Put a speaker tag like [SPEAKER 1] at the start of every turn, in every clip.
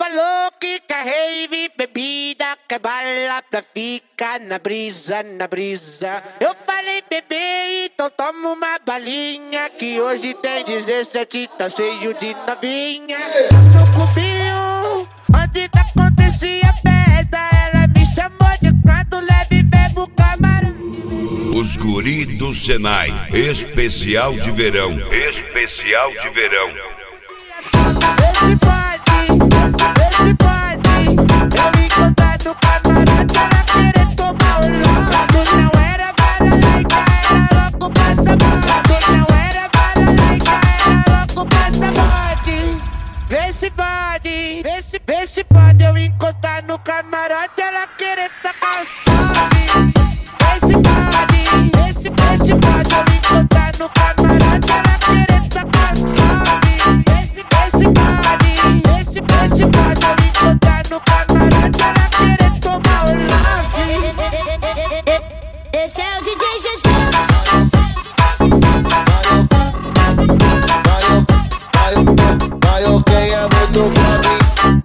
[SPEAKER 1] falou que quer rave, bebida, quer bala pra ficar na brisa, na brisa. Eu falei, bebê, então toma uma balinha, que hoje tem 17, tá cheio de novinha. No cubinho, onde que acontecia a festa, ela me chamou de canto leve, bebo camarão.
[SPEAKER 2] Os guri do Senai, especial de verão. Especial de verão.
[SPEAKER 1] Esse pode, eu encontrar no camarote, ela querer tomar o logo. Não era bala laica, era louco passaporte. Não era bala laica, era louco passaporte. Vê se pode, eu encostar no camarote, ela querer tacar os pobres. Vê se pode, eu encostar no camarote, ela querer tacar os pobres. Vê se pode, eu encostar no camarote, ela querer tomar o love.
[SPEAKER 3] Esse é o DJ GG. Vai, quem é muito pra mim.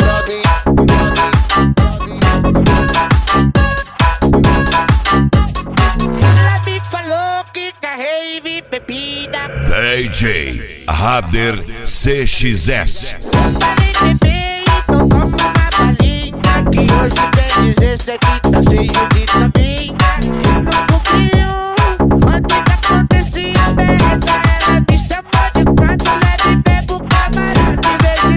[SPEAKER 1] Ela me falou que quer rave, bebida.
[SPEAKER 2] DJ Rader CXS.
[SPEAKER 1] Eu falei, bebê, então toma uma balinha, que hoje tem 17, tá cheio de novinha. No cubinho, onde que acontecia a festa, ela me chamou de canto leve, bebo camarão. Vê se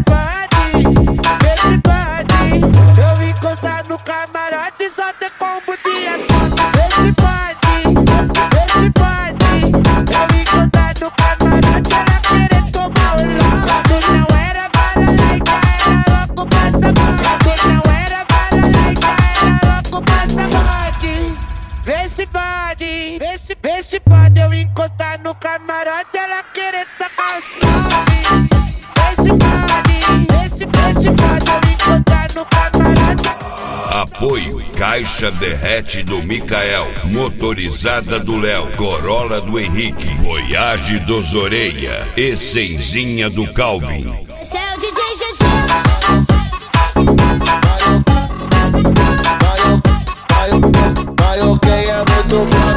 [SPEAKER 1] pode, eu encostar no camarote, só ter combo de asfalto. Vê se pode, eu encostar no camarote, ela querer tomar o logo. Não era bala laica, era louco passaporte. Não era bala laica, era louco passaporte. Vê se pode, eu encostar no camarote, ela querer tacar os pobres. Vê se pode, eu encostar no camarote.
[SPEAKER 2] Apoio Caixa Derrete do Micael, Motorizada do Léo, Corolla do Henrique, Voyage dos Oreia, Essenzinha do Calvin.
[SPEAKER 3] Esse é o DJ GG. Vai, quem é muito pra